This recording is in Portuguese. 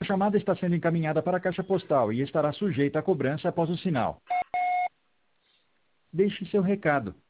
chamada está sendo encaminhada para a caixa postal e estará sujeita a cobrança após o sinal. Deixe seu recado.